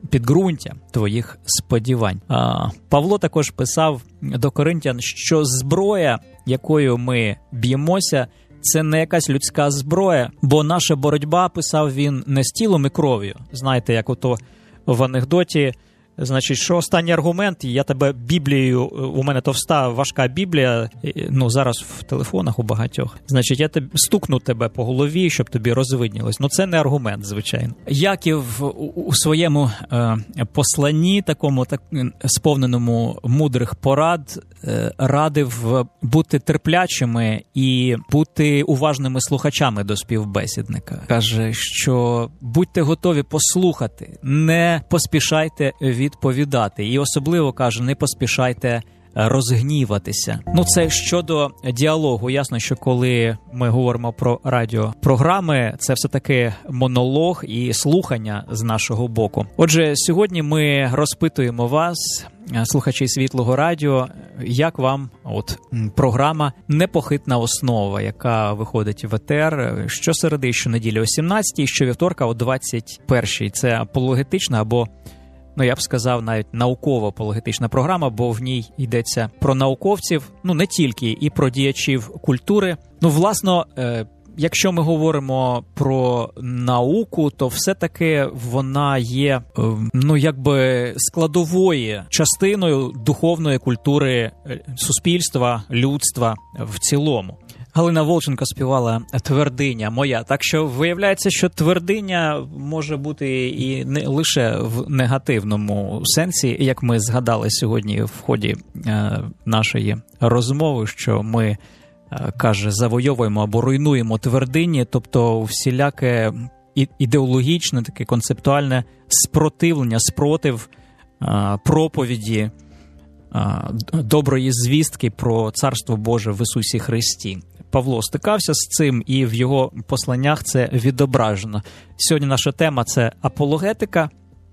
[SPEAKER 4] підґрунтя твоїх сподівань. А, Павло також писав до Коринтян, що зброя, якою ми б'ємося, це не якась людська зброя, бо наша боротьба, писав він, не з тілом і кров'ю. Знаєте, як ото в анекдоті, значить, що останній аргумент, я тебе Біблією, у мене товста, важка Біблія, ну, зараз в телефонах у багатьох, значить, я тебе, стукну тебе по голові, щоб тобі розвиднілось. Ну, це не аргумент, звичайно. Яків у своєму е, посланні, такому так, сповненому мудрих порад, е, радив бути терплячими і бути уважними слухачами до співбесідника. Каже, що будьте готові послухати, не поспішайте від відповідати. І особливо, каже, не поспішайте розгніватися. Ну, це щодо діалогу. Ясно, що коли ми говоримо про радіопрограми, це все-таки монолог і слухання з нашого боку. Отже, сьогодні ми розпитуємо вас, слухачі Світлого Радіо, як вам от програма «Непохитна основа», яка виходить в етер щосереди, щонеділі о сімнадцятій, щовівторка о двадцять першій. Це апологетична або, ну, я б сказав, навіть науково-апологетична програма, бо в ній йдеться про науковців, ну, не тільки, і про діячів культури. Ну, власно, е, якщо ми говоримо про науку, то все-таки вона є, е, ну, якби складовою частиною духовної культури суспільства, людства в цілому. Галина Волченко співала «Твердиня моя». Так що виявляється, що твердиня може бути і не лише в негативному сенсі, як ми згадали сьогодні в ході е, нашої розмови, що ми, е, каже, завойовуємо або руйнуємо твердині, тобто всіляке ідеологічне, таке концептуальне спротивлення, спротив е, проповіді, е, доброї звістки про Царство Боже в Ісусі Христі. Павло стикався з цим, і в його посланнях це відображено. Сьогодні наша тема – це апологетика,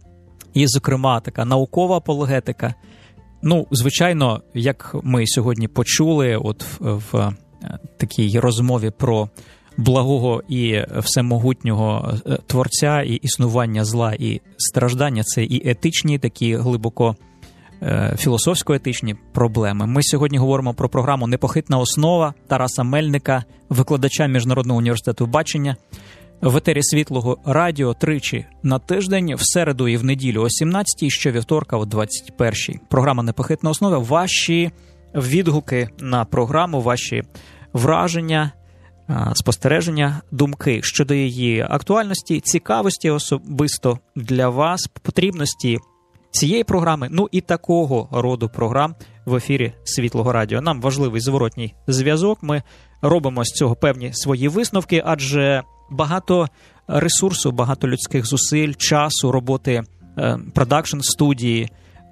[SPEAKER 4] і, зокрема, така наукова апологетика. Ну, звичайно, як ми сьогодні почули от в, в такій розмові про благого і всемогутнього Творця, і існування зла, і страждання – це і етичні, такі глибоко філософсько-етичні проблеми. Ми сьогодні говоримо про програму «Непохитна основа» Тараса Мельника, викладача Міжнародного університету бачення. В етері Світлого Радіо тричі на тиждень, в середу і в неділю о сімнадцятій, щовівторка о двадцять першій. Програма «Непохитна основа». Ваші відгуки на програму, ваші враження, спостереження, думки щодо її актуальності, цікавості особисто для вас, потрібності цієї програми, ну і такого роду програм в ефірі Світлого Радіо. Нам важливий зворотній зв'язок, ми робимо з цього певні свої висновки, адже багато ресурсу, багато людських зусиль, часу, роботи продакшн-студії,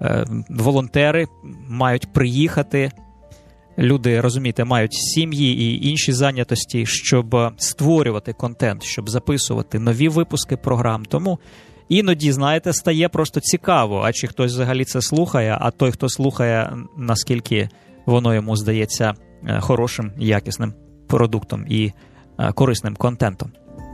[SPEAKER 4] волонтери мають приїхати, люди, розумієте, мають сім'ї і інші зайнятості, щоб створювати контент, щоб записувати нові випуски програм. Тому іноді, знаєте, стає просто цікаво, а чи хтось взагалі це слухає, а той, хто слухає, наскільки воно йому здається хорошим, якісним продуктом і корисним контентом.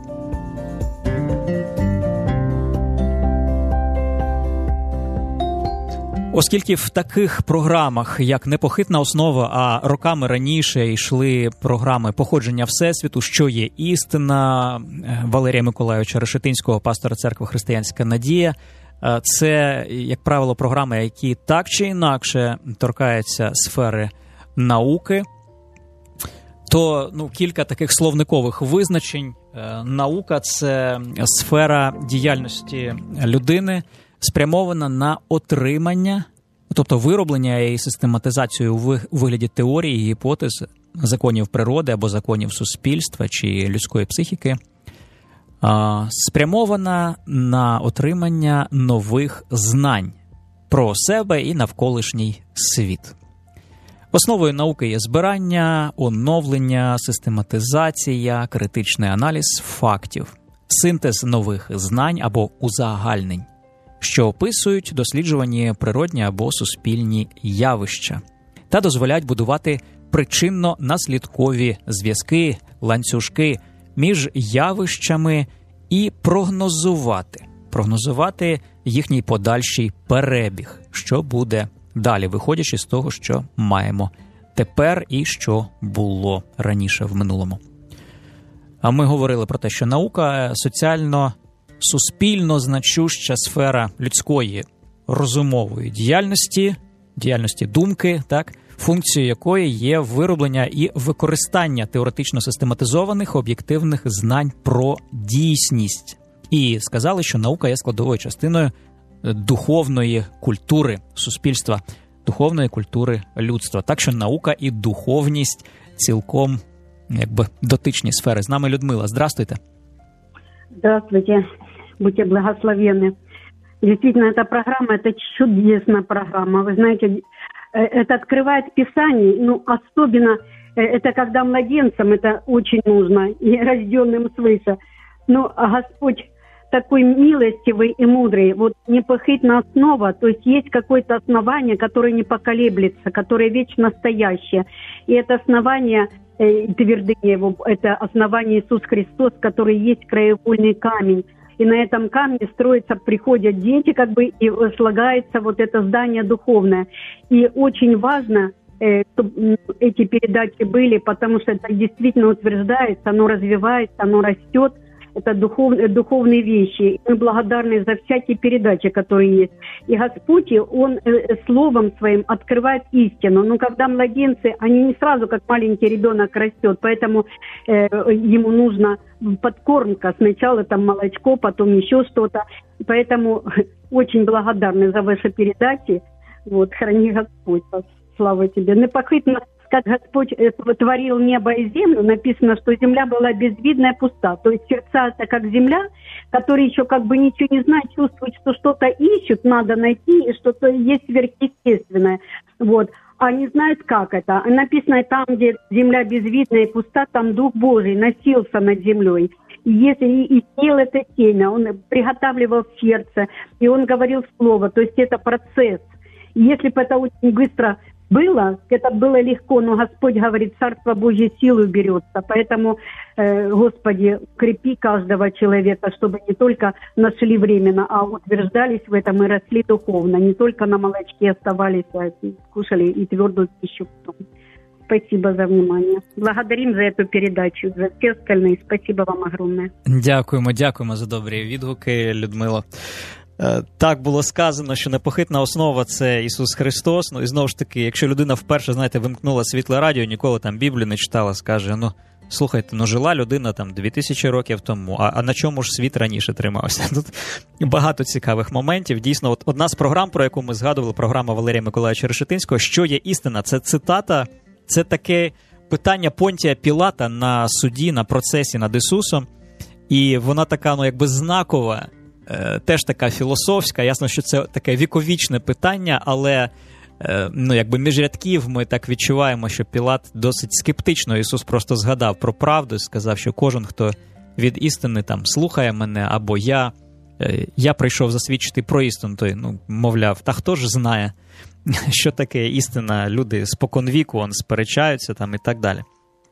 [SPEAKER 4] Оскільки в таких програмах, як «Непохитна основа», а роками раніше йшли програми «Походження Всесвіту», «Що є істина» Валерія Миколайовича Решетинського, пастора церкви «Християнська надія», це, як правило, програми, які так чи інакше торкаються сфери науки, то ну, кілька таких словникових визначень. Наука – це сфера діяльності людини, спрямована на отримання, тобто вироблення і систематизацію у вигляді теорії, гіпотез, законів природи або законів суспільства чи людської психіки, спрямована на отримання нових знань про себе і навколишній світ. Основою науки є збирання, оновлення, систематизація, критичний аналіз фактів, синтез нових знань або узагальнень, що описують досліджувані природні або суспільні явища та дозволяють будувати причинно-наслідкові зв'язки, ланцюжки між явищами і прогнозувати прогнозувати їхній подальший перебіг, що буде далі, виходячи з того, що маємо тепер і що було раніше в минулому. А ми говорили про те, що наука соціально, суспільно значуща сфера людської розумової діяльності, діяльності думки, так, функцією якої є вироблення і використання теоретично систематизованих об'єктивних знань про дійсність. І сказали, що наука є складовою частиною духовної культури суспільства, духовної культури людства. Так що наука і духовність цілком, якби, дотичні сфери. З нами Людмила. Здравствуйте.
[SPEAKER 13] Здравствуйте. Будьте благословенны. Действительно, эта программа, это чудесная программа. Вы знаете, это открывает Писание, ну, особенно это когда младенцам это очень нужно, и рожденным свыше. Но Господь такой милостивый и мудрый, вот непохитная основа, то есть есть какое-то основание, которое не поколеблется, которое вечно стоящее. И это основание, э, твердыня его, это основание Иисус Христос, который есть краеугольный камень. И на этом камне строятся, приходят дети, как бы, и слагается вот это здание духовное. И очень важно, э, чтобы эти передачи были, потому что это действительно утверждается, оно развивается, оно растет. Это духов, духовные вещи. И мы благодарны за всякие передачи, которые есть. И Господь, Он э, словом Своим открывает истину. Но когда младенцы, они не сразу, как маленький ребенок, растет, поэтому э, ему нужно подкормка. Сначала там молочко, потом еще что-то. И поэтому очень благодарны за ваши передачи. Вот, храни Господь вас. Слава Тебе. Непохитно, как Господь творил небо и землю, написано, что земля была безвидная, пуста. То есть сердца это как земля, которые еще как бы ничего не знают, чувствуют, что что-то ищут, надо найти, и что-то есть сверхъестественное. Вот. А не знают, как это. Написано, там, где земля безвидная и пуста, там Дух Божий носился над землей. И если и съел это семя, он приготавливал сердце, и он говорил слово. То есть это процесс. И если бы это очень быстро было, это было легко, но Господь говорит, Царство Божье силой берется. Поэтому, э, Господи, укрепи каждого человека, чтобы не только нашли временно, а утверждались в этом и росли духовно. Не только на молочке оставались, а кушали и твердую пищу. Спасибо за внимание. Благодарим за эту передачу, за все остальные. Спасибо вам огромное.
[SPEAKER 4] Дякуємо, дякуємо за добрі відгуки, Людмило. Так було сказано, що непохитна основа – це Ісус Христос. Ну і знову ж таки, якщо людина вперше, знаєте, вимкнула світле радіо, ніколи там Біблію не читала, скаже, ну, слухайте, ну жила людина там дві тисячі років тому, а, а на чому ж світ раніше тримався? Тут багато цікавих моментів. Дійсно, от одна з програм, про яку ми згадували, програма Валерія Миколайовича Решетинського, «Що є істина?» Це цитата, це таке питання Понтія Пілата на суді, на процесі над Ісусом. І вона така, ну, якби знакова, теж така філософська, ясно, що це таке віковічне питання, але, ну, якби між рядків ми так відчуваємо, що Пілат досить скептично, Ісус просто згадав про правду, сказав, що кожен, хто від істини там слухає мене, або я, я прийшов засвідчити про істину, той, ну, мовляв, та хто ж знає, що таке істина, люди споконвіку, он сперечаються там і так далі.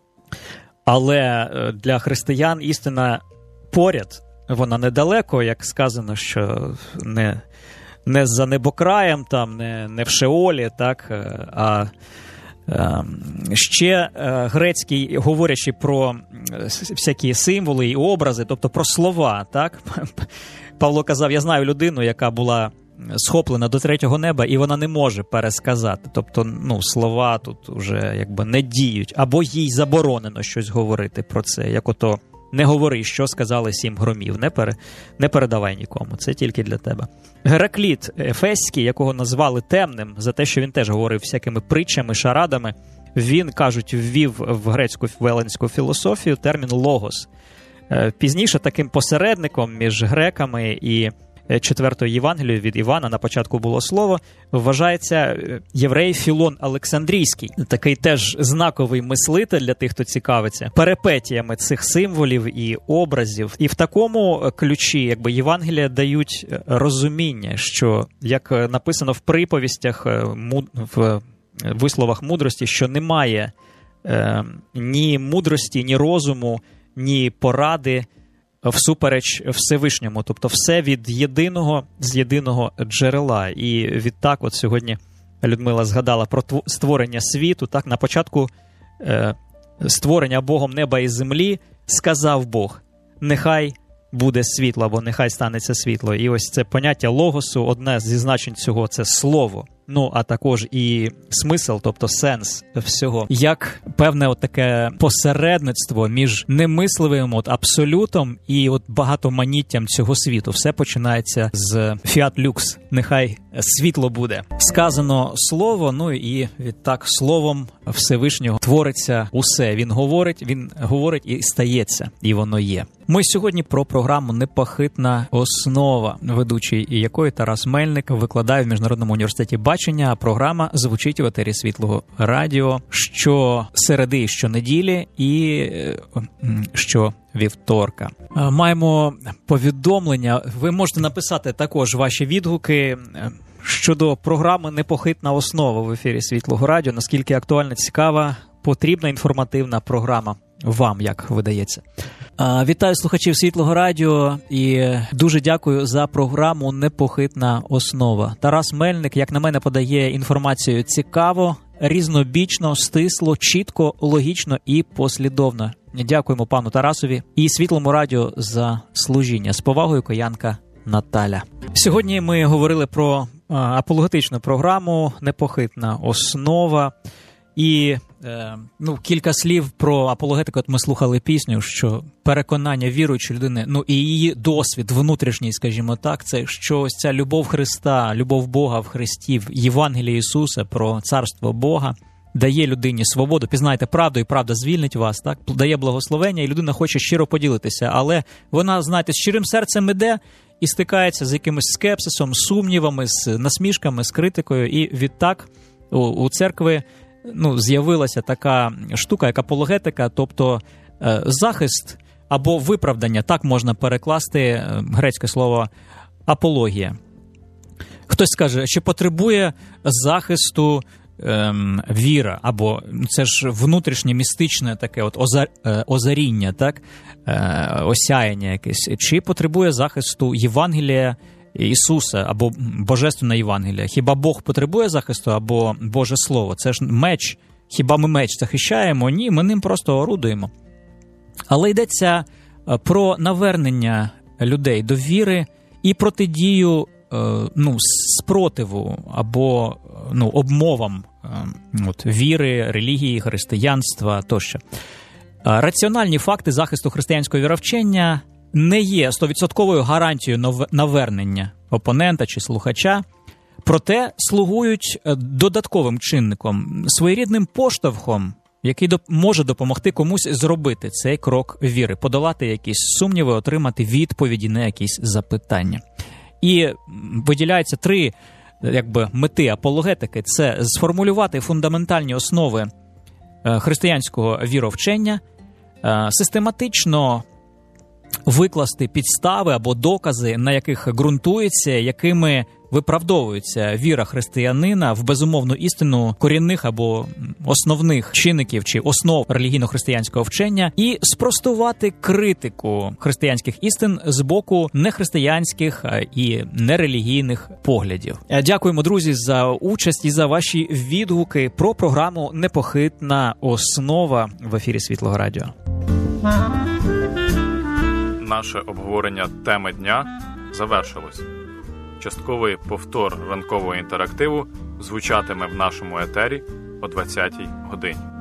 [SPEAKER 4] Але для християн істина поряд, вона недалеко, як сказано, що не, не за небокраєм, там, не, не в Шеолі, так, а е, ще е, грецький, говорячи про всякі символи і образи, тобто про слова, так, Павло казав, я знаю людину, яка була схоплена до третього неба, і вона не може пересказати, тобто, ну, слова тут вже, якби, не діють, або їй заборонено щось говорити про це, як ото не говори, що сказали сім громів, не, пере, не передавай нікому, це тільки для тебе. Геракліт Ефеський, якого назвали темним, за те, що він теж говорив всякими притчами, шарадами, він, кажуть, ввів в грецьку веленську філософію термін «логос». Пізніше таким посередником між греками і четвертою Євангелією від Івана, на початку було слово, вважається єврей Філон Олександрійський. Такий теж знаковий мислитель для тих, хто цікавиться перипетіями цих символів і образів. І в такому ключі, якби, Євангелія дають розуміння, що, як написано в приповістях, в висловах мудрості, що немає е, ні мудрості, ні розуму, ні поради, всупереч Всевишньому, тобто все від єдиного, з єдиного джерела. І відтак от сьогодні Людмила згадала про створення світу. Так, на початку е, створення Богом неба і землі сказав Бог: нехай буде світло, або нехай станеться світло. І ось це поняття логосу, одне зі значень цього – це слово. Ну, а також і смисл, тобто сенс всього. Як певне от таке посередництво між немисливим от абсолютом і от багатоманіттям цього світу. Все починається з фіат люкс. Нехай світло буде. Сказано слово, ну і відтак словом Всевишнього твориться усе. Він говорить, він говорить і стається, і воно є. Ми сьогодні про програму «Непохитна основа», ведучий якої Тарас Мельник викладає в Міжнародному університеті бачення, а програма звучить в етері Світлого радіо щосереди, щонеділі і щовівторка. Маємо повідомлення. Ви можете написати також ваші відгуки щодо програми «Непохитна основа» в ефірі Світлого радіо. Наскільки актуальна, цікава, потрібна інформативна програма вам, як видається. Вітаю слухачів Світлого радіо і дуже дякую за програму «Непохитна основа». Тарас Мельник, як на мене, подає інформацію цікаво, різнобічно, стисло, чітко, логічно і послідовно. Дякуємо пану Тарасові і Світлому радіо за служіння. З повагою, Коянка Наталя. Сьогодні ми говорили про апологетичну програму «Непохитна основа». І е, ну, кілька слів про апологетику. От ми слухали пісню, що переконання віруючої людини, ну і її досвід внутрішній, скажімо так, це що ось ця любов Христа, любов Бога в Христі, в Євангелії Ісуса про царство Бога дає людині свободу. Пізнайте правду, і правда звільнить вас, так? Дає благословення, і людина хоче щиро поділитися, але вона, знаєте, з щирим серцем іде і стикається з якимось скепсисом, сумнівами, з насмішками, з критикою, і відтак у, у церкви ну, з'явилася така штука, як апологетика, тобто е, захист або виправдання, так можна перекласти е, грецьке слово апологія. Хтось скаже, чи потребує захисту е, віра, або це ж внутрішнє містичне таке от озар, е, озаріння, так? Е, осяяння якесь, чи потребує захисту Євангелія Ісуса або Божественна Євангелія? Хіба Бог потребує захисту або Боже Слово? Це ж меч. Хіба ми меч захищаємо? Ні, ми ним просто орудуємо. Але йдеться про навернення людей до віри і протидію ну, спротиву або ну, обмовам от, віри, релігії, християнства тощо. Раціональні факти захисту християнського віровчення не є стовідсотковою гарантією навернення опонента чи слухача, проте слугують додатковим чинником, своєрідним поштовхом, який може допомогти комусь зробити цей крок віри, подолати якісь сумніви, отримати відповіді на якісь запитання. І виділяються три якби, мети апологетики – це сформулювати фундаментальні основи християнського віровчення, систематично викласти підстави або докази, на яких ґрунтується, якими виправдовується віра християнина в безумовну істину корінних або основних чинників чи основ релігійно-християнського вчення, і спростувати критику християнських істин з боку нехристиянських і нерелігійних поглядів. Дякуємо, друзі, за участь і за ваші відгуки про програму «Непохитна основа» в ефірі Світлого радіо.
[SPEAKER 14] Наше обговорення теми дня завершилось. Частковий повтор ранкового інтерактиву звучатиме в нашому етері о двадцятій годині.